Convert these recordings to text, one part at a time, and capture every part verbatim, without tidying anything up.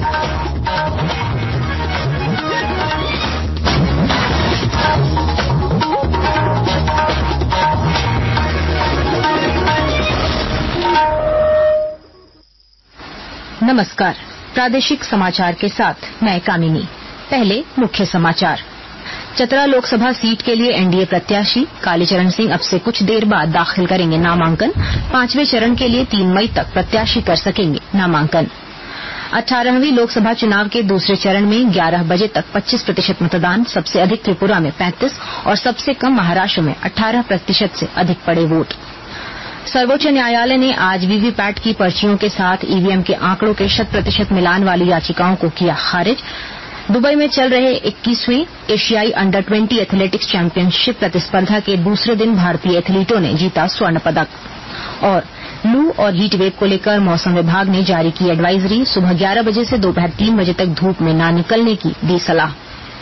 नमस्कार, प्रादेशिक समाचार के साथ मैं कामिनी। पहले मुख्य समाचार। चतरा लोकसभा सीट के लिए एनडीए प्रत्याशी कालीचरण सिंह अब से कुछ देर बाद दाखिल करेंगे नामांकन। पांचवें चरण के लिए तीन मई तक प्रत्याशी कर सकेंगे नामांकन। अठारहवीं लोकसभा चुनाव के दूसरे चरण में ग्यारह बजे तक पच्चीस प्रतिशत मतदान, सबसे अधिक त्रिपुरा में पैंतीस और सबसे कम महाराष्ट्र में अठारह प्रतिशत से अधिक पड़े वोट। सर्वोच्च न्यायालय ने आज वीवीपैट की पर्चियों के साथ ईवीएम के आंकड़ों के शत प्रतिशत मिलान वाली याचिकाओं को किया खारिज। दुबई में चल रहे इक्कीसवीं एशियाई अंडर ट्वेंटी एथलेटिक्स चैंपियनशिप प्रतिस्पर्धा के दूसरे दिन भारतीय एथलीटों ने जीता स्वर्ण पदक। और लू और हीट वेव को लेकर मौसम विभाग ने जारी की एडवाइजरी। सुबह ग्यारह बजे से दोपहर तीन बजे तक धूप में न निकलने की दी सलाह।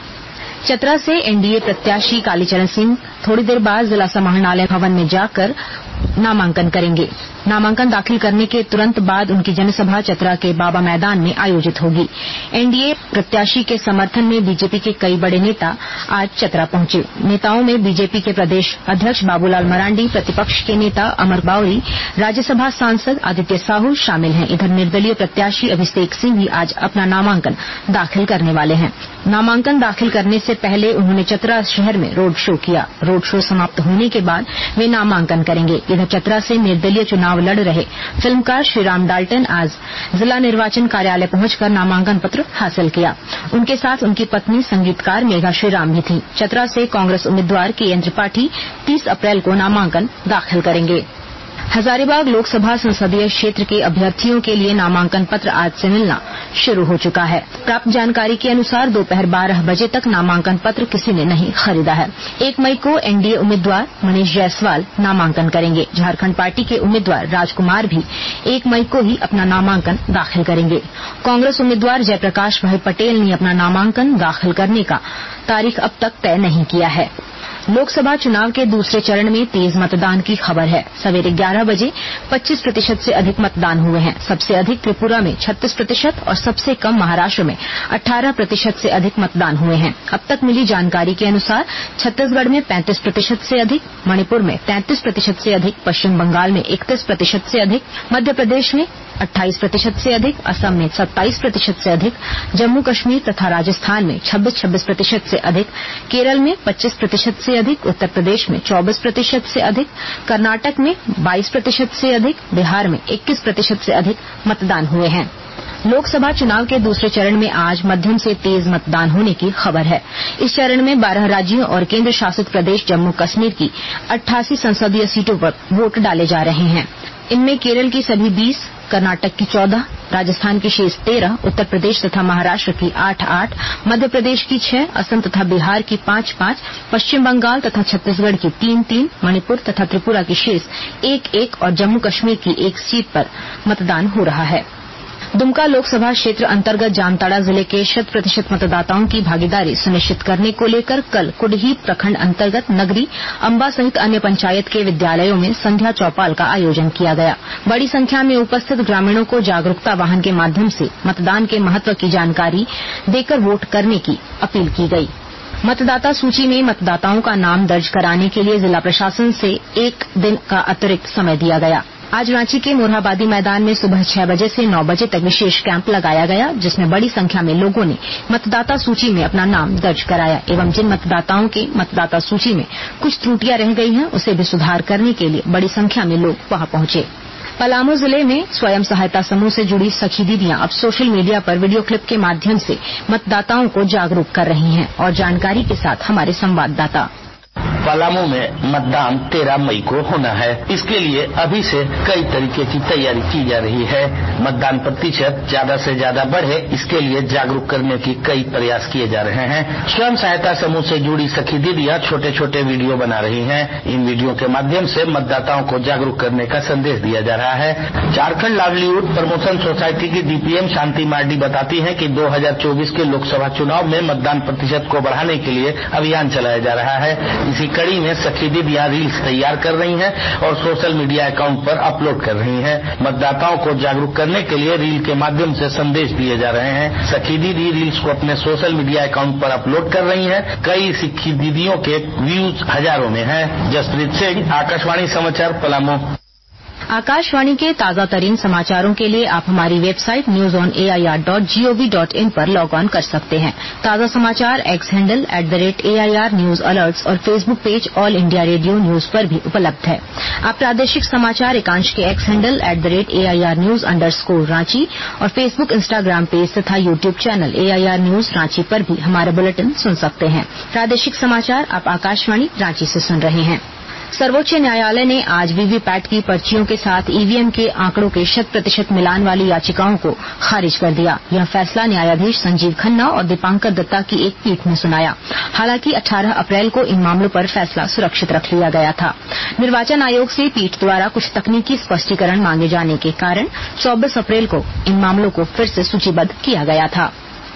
चतरा से एनडीए प्रत्याशी कालीचरण सिंह थोड़ी देर बाद जिला समाहरणालय भवन में जाकर नामांकन करेंगे। नामांकन दाखिल करने के तुरंत बाद उनकी जनसभा चतरा के बाबा मैदान में आयोजित होगी। एनडीए प्रत्याशी के समर्थन में बीजेपी के कई बड़े नेता आज चतरा पहुंचे। नेताओं में बीजेपी के प्रदेश अध्यक्ष बाबूलाल मरांडी, प्रतिपक्ष के नेता अमर बावरी, राज्यसभा सांसद आदित्य साहू शामिल हैं। इधर निर्दलीय प्रत्याशी अभिषेक सिंह भी आज अपना नामांकन दाखिल करने वाले हैं। नामांकन दाखिल करने से पहले उन्होंने चतरा शहर में रोड शो किया। रोड शो समाप्त होने के बाद वे नामांकन करेंगे। इधर चतरा से निर्दलीय चुनाव लड़ रहे फिल्मकार श्रीराम डाल्टन आज जिला निर्वाचन कार्यालय पहुंचकर नामांकन पत्र हासिल किया। उनके साथ उनकी पत्नी संगीतकार मेघा श्रीराम भी थी। चतरा से कांग्रेस उम्मीदवार के त्रिपाठी तीस अप्रैल को नामांकन दाखिल करेंगे। हजारीबाग लोकसभा संसदीय क्षेत्र के अभ्यर्थियों के लिए नामांकन पत्र आज से मिलना शुरू हो चुका है। प्राप्त जानकारी के अनुसार दोपहर बारह बजे तक नामांकन पत्र किसी ने नहीं खरीदा है। एक मई को एनडीए उम्मीदवार मनीष जायसवाल नामांकन करेंगे। झारखंड पार्टी के उम्मीदवार राजकुमार भी एक मई को ही अपना नामांकन दाखिल करेंगे। कांग्रेस उम्मीदवार जयप्रकाश भाई पटेल ने अपना नामांकन दाखिल करने का तारीख अब तक तय नहीं किया है। लोकसभा चुनाव के दूसरे चरण में तेज मतदान की खबर है। सवेरे ग्यारह बजे पच्चीस प्रतिशत से अधिक मतदान हुए हैं। सबसे अधिक त्रिपुरा में छत्तीस प्रतिशत और सबसे कम महाराष्ट्र में अठारह प्रतिशत से अधिक मतदान हुए हैं। अब तक मिली जानकारी के अनुसार छत्तीसगढ़ में पैंतीस प्रतिशत से अधिक, मणिपुर में तैंतीस प्रतिशत से अधिक, पश्चिम बंगाल में इकतीस प्रतिशत से अधिक, मध्य प्रदेश में अट्ठाईस प्रतिशत से अधिक, असम में सत्ताईस प्रतिशत से अधिक, जम्मू कश्मीर तथा राजस्थान में छब्बीस छब्बीस प्रतिशत से अधिक, केरल में पच्चीस प्रतिशत से अधिक, उत्तर प्रदेश में चौबीस प्रतिशत से अधिक, कर्नाटक में बाईस प्रतिशत से अधिक, बिहार में इक्कीस प्रतिशत से अधिक मतदान हुए हैं। लोकसभा चुनाव के दूसरे चरण में आज मध्यम से तेज मतदान होने की खबर है। इस चरण में बारह राज्यों और केंद्र शासित प्रदेश जम्मू कश्मीर की अट्ठासी संसदीय सीटों पर वोट डाले जा रहे हैं। इनमें केरल की सभी बीस, कर्नाटक की चौदह, राजस्थान की शेष तेरह, उत्तर प्रदेश तथा महाराष्ट्र की आठ आठ, मध्य प्रदेश की छह, असम तथा बिहार की पांच पांच, पश्चिम बंगाल तथा छत्तीसगढ़ की तीन तीन, मणिपुर तथा त्रिपुरा की शेष एक एक और जम्मू कश्मीर की एक सीट पर मतदान हो रहा है। दुमका लोकसभा क्षेत्र अंतर्गत जामताड़ा जिले के शत प्रतिशत मतदाताओं की भागीदारी सुनिश्चित करने को लेकर कल कुडही प्रखंड अंतर्गत नगरी, अंबा सहित अन्य पंचायत के विद्यालयों में संध्या चौपाल का आयोजन किया गया। बड़ी संख्या में उपस्थित ग्रामीणों को जागरूकता वाहन के माध्यम से मतदान के महत्व की जानकारी देकर वोट करने की अपील की गई। मतदाता सूची में मतदाताओं का नाम दर्ज कराने के लिए जिला प्रशासन से एक दिन का अतिरिक्त समय दिया गया। आज रांची के मोरहाबादी मैदान में सुबह छह बजे से नौ बजे तक विशेष कैंप लगाया गया, जिसमें बड़ी संख्या में लोगों ने मतदाता सूची में अपना नाम दर्ज कराया एवं जिन मतदाताओं के मतदाता सूची में कुछ त्रुटियां रह गई हैं उसे भी सुधार करने के लिए बड़ी संख्या में लोग वहां पहुंचे। पलामू जिले में स्वयं सहायता समूह से जुड़ी सखी दीदियां अब सोशल मीडिया पर वीडियो क्लिप के माध्यम से मतदाताओं को जागरूक कर रही हैं। और जानकारी के साथ हमारे संवाददाता। पलामू में मतदान तेरह मई को होना है। इसके लिए अभी से कई तरीके की तैयारी की जा रही है। मतदान प्रतिशत ज्यादा से ज्यादा बढ़े, इसके लिए जागरूक करने की कई प्रयास किए जा रहे हैं। स्वयं सहायता समूह से जुड़ी सखी दीदियां छोटे छोटे वीडियो बना रही हैं। इन वीडियो के माध्यम से मतदाताओं को जागरूक करने का संदेश दिया जा रहा है। झारखंड लाइवलीहुड प्रमोशन सोसाइटी की डीपीएम शांति मार्डी बताती है कि दो हजार चौबीस के लोकसभा चुनाव में मतदान प्रतिशत को बढ़ाने के लिए अभियान चलाया जा रहा है। इसी कड़ी में सखी दीदियां रील्स तैयार कर रही हैं और सोशल मीडिया अकाउंट पर अपलोड कर रही हैं। मतदाताओं को जागरूक करने के लिए रील के माध्यम से संदेश दिए जा रहे हैं। सखी दीदी रील्स को अपने सोशल मीडिया अकाउंट पर अपलोड कर रही हैं। कई सखी दीदियों के व्यूज हजारों में हैं। जसप्रीत सिंह, आकाशवाणी समाचार, पलामू। आकाशवाणी के ताजा तरीन समाचारों के लिए आप हमारी website news on A I R dot G O V dot in पर लॉग ऑन कर सकते हैं। ताजा समाचार X handle at the rate A I R news alerts और Facebook page All India Radio news पर भी उपलब्ध है। आप प्रादेशिक समाचार एकांश के X handle at the rate A I R news underscore Ranchi और फेसबुक, इंस्टाग्राम पेज तथा YouTube channel A I R news Ranchi पर भी हमारे बुलेटिन सुन सकते हैं। प्रादेशिक समाचार आप आकाशवाणी रांची से सुन रहे हैं। सर्वोच्च न्यायालय ने आज वीवीपैट की पर्चियों के साथ ईवीएम के आंकड़ों के शत प्रतिशत मिलान वाली याचिकाओं को खारिज कर दिया। यह फैसला न्यायाधीश संजीव खन्ना और दीपांकर दत्ता की एक पीठ ने सुनाया। हालांकि अठारह अप्रैल को इन मामलों पर फैसला सुरक्षित रख लिया गया था। निर्वाचन आयोग से पीठ द्वारा कुछ तकनीकी स्पष्टीकरण मांगे जाने के कारण चौबीस अप्रैल को इन मामलों को फिर से सूचीबद्ध किया गया था।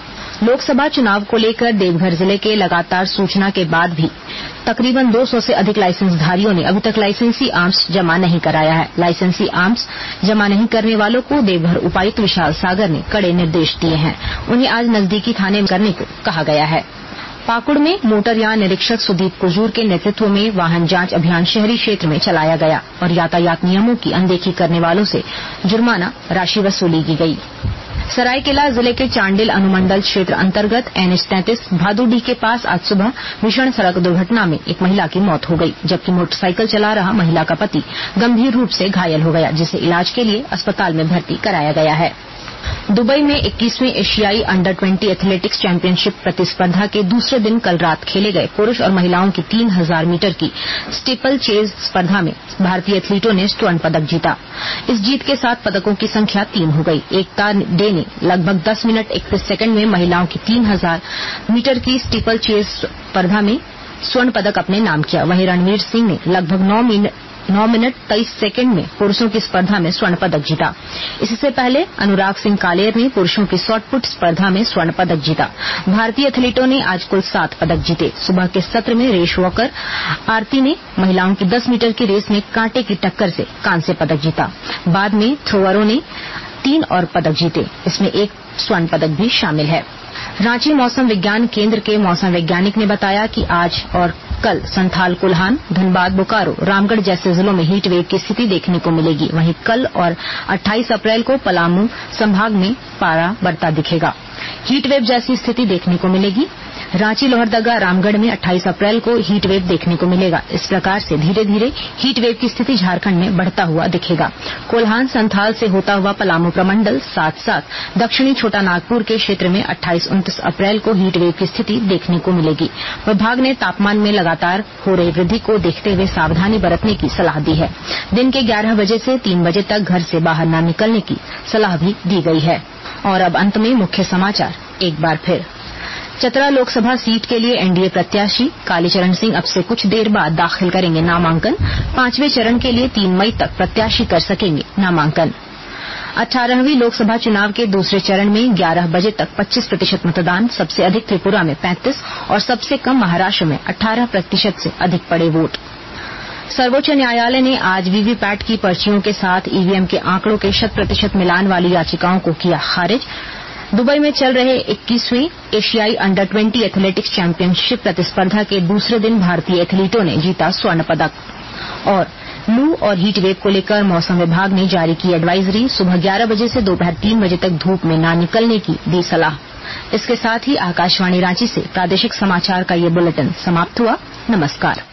लोकसभा चुनाव को लेकर देवघर जिले के लगातार सूचना के बाद भी तकरीबन दो सौ से अधिक लाइसेंसधारियों ने अभी तक लाइसेंसी आर्म्स जमा नहीं कराया है। लाइसेंसी आर्म्स जमा नहीं करने वालों को देवघर उपायुक्त विशाल सागर ने कड़े निर्देश दिए हैं। उन्हें आज नजदीकी थाने में करने को कहा गया है। पाकुड़ में मोटरयान निरीक्षक सुदीप कुजूर के नेतृत्व में वाहन जांच अभियान शहरी क्षेत्र में चलाया गया और यातायात नियमों की अनदेखी करने वालों से जुर्माना राशि वसूली की गई। सरायकेला जिले के चांडिल अनुमंडल क्षेत्र अंतर्गत एन एच तैंतीस भादुडीह के पास आज सुबह भीषण सड़क दुर्घटना में एक महिला की मौत हो गई, जबकि मोटरसाइकिल चला रहा महिला का पति गंभीर रूप से घायल हो गया, जिसे इलाज के लिए अस्पताल में भर्ती कराया गया है। दुबई में इक्कीसवीं एशियाई अंडर बीस एथलेटिक्स चैंपियनशिप प्रतिस्पर्धा के दूसरे दिन कल रात खेले गए पुरुष और महिलाओं की तीन हजार मीटर की स्टीपल चेज स्पर्धा में भारतीय एथलीटों ने स्वर्ण पदक जीता। इस जीत के साथ पदकों की संख्या तीन हो गई। एकता डे ने लगभग दस मिनट इकतीस सेकंड में महिलाओं की तीन हजार मीटर की स्टीपल चेज स्पर्धा में स्वर्ण पदक अपने नाम किया। वहीं रणवीर सिंह ने लगभग नौ मिनट नौ मिनट तेईस सेकंड में पुरुषों की स्पर्धा में स्वर्ण पदक जीता। इससे पहले अनुराग सिंह कालेर ने पुरुषों की शॉट पुट स्पर्धा में स्वर्ण पदक जीता। भारतीय एथलीटों ने आज कुल सात पदक जीते। सुबह के सत्र में रेस वॉकर आरती ने महिलाओं की दस मीटर की रेस में कांटे की टक्कर से कांस्य पदक जीता। बाद में थ्रोअरों ने तीन और पदक जीते, इसमें एक स्वर्ण पदक भी शामिल है। रांची मौसम विज्ञान केंद्र के मौसम वैज्ञानिक ने बताया कि आज और कल संथाल, कुल्हान, धनबाद, बोकारो, रामगढ़ जैसे जिलों में हीट वेव की स्थिति देखने को मिलेगी। वहीं कल और अट्ठाईस अप्रैल को पलामू संभाग में पारा बढ़ता दिखेगा। हीट वेव जैसी स्थिति देखने को मिलेगी। रांची, लोहरदगा, रामगढ़ में अट्ठाईस अप्रैल को हीट वेव देखने को मिलेगा। इस प्रकार से धीरे धीरे हीट वेव की स्थिति झारखंड में बढ़ता हुआ दिखेगा। कोल्हान, संथाल से होता हुआ पलामू प्रमंडल, साथ साथ दक्षिणी छोटा नागपुर के क्षेत्र में अट्ठाईस उनतीस अप्रैल को हीट वेव की स्थिति देखने को मिलेगी। विभाग ने तापमान में लगातार हो रही वृद्धि को देखते हुए सावधानी बरतने की सलाह दी है। दिन के ग्यारह बजे से तीन बजे तक घर से बाहर न निकलने की सलाह भी दी गई है। और अब अंत में मुख्य समाचार एक बार फिर। चतरा लोकसभा सीट के लिए एनडीए प्रत्याशी कालीचरण सिंह अब से कुछ देर बाद दाखिल करेंगे नामांकन। पांचवें चरण के लिए तीन मई तक प्रत्याशी कर सकेंगे नामांकन। अठारहवीं लोकसभा चुनाव के दूसरे चरण में ग्यारह बजे तक पच्चीस प्रतिशत मतदान। सबसे अधिक त्रिपुरा में पैंतीस और सबसे कम महाराष्ट्र में अठारह प्रतिशत से अधिक पड़े वोट। सर्वोच्च न्यायालय ने आज वीवीपैट की पर्चियों के साथ ईवीएम के आंकड़ों के शत प्रतिशत मिलान वाली याचिकाओं को किया खारिज। दुबई में चल रहे इक्कीसवीं एशियाई अंडर बीस एथलेटिक्स चैंपियनशिप प्रतिस्पर्धा के दूसरे दिन भारतीय एथलीटों ने जीता स्वर्ण पदक। और लू और हीट वेव को लेकर मौसम विभाग ने जारी की एडवाइजरी। सुबह ग्यारह बजे से दोपहर तीन बजे तक धूप में न निकलने की दी सलाह। इसके साथ ही आकाशवाणी रांची से प्रादेशिक समाचार का ये बुलेटिन समाप्त हुआ। नमस्कार।